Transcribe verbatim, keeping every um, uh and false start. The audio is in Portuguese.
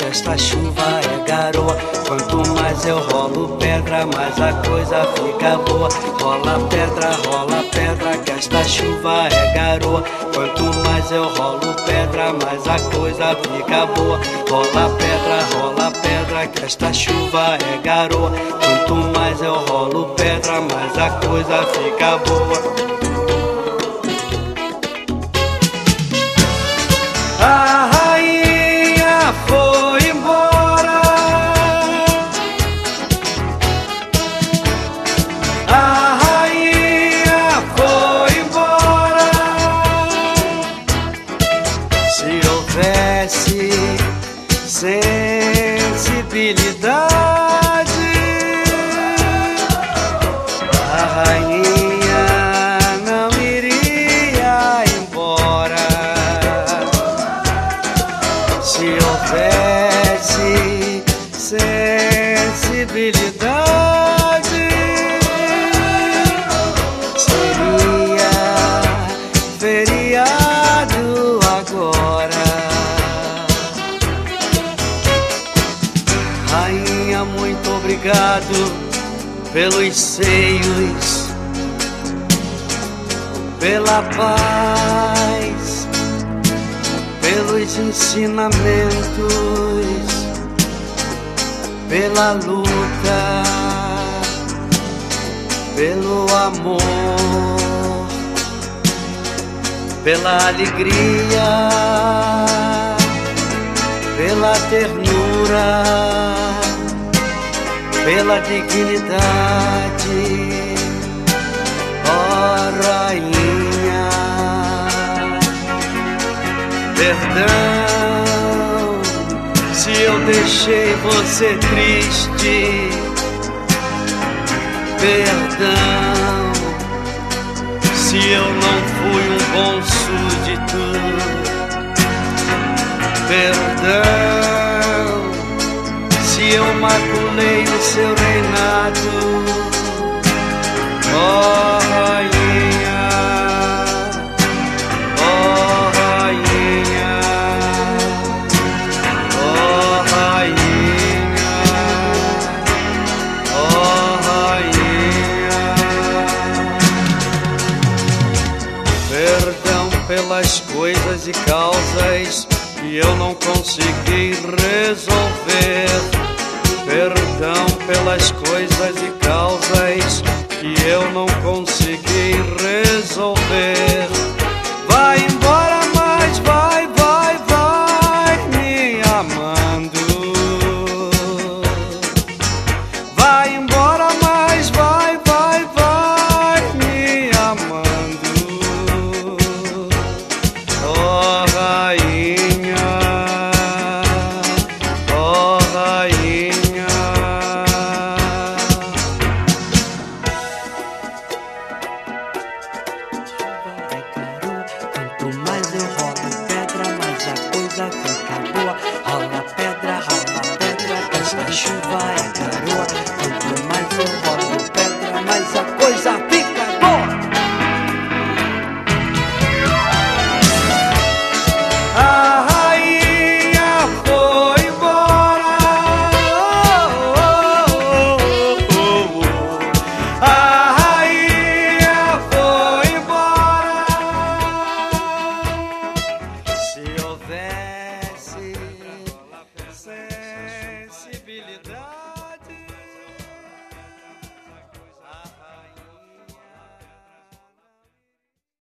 esta chuva é garoa. Quanto mais eu rolo pedra, mais a coisa fica boa. Rola pedra, rola pedra, que esta chuva é garoa. Quanto mais eu rolo pedra, mais a coisa fica boa. Rola pedra, rola pedra, que esta chuva é garoa. Quanto mais eu rolo pedra, mais a coisa fica boa. A rainha foi embora, a rainha foi embora. Se houvesse sensibilidade, a rainha não iria embora. Se houvesse sensibilidade, seria feriado agora. Rainha, muito obrigado pelos seios, pela paz, pelos ensinamentos, pela luta, pelo amor, pela alegria, pela ternura, pela dignidade, ó rainha. Perdão se eu deixei você triste. Perdão se eu não fui um bom súdito. Perdão se eu maculei o seu reinado, ó rainha, ó rainha, ó rainha, ó rainha. Perdão pelas coisas e causas que eu não consegui resolver. Perdão pelas coisas e causas que eu não consegui resolver.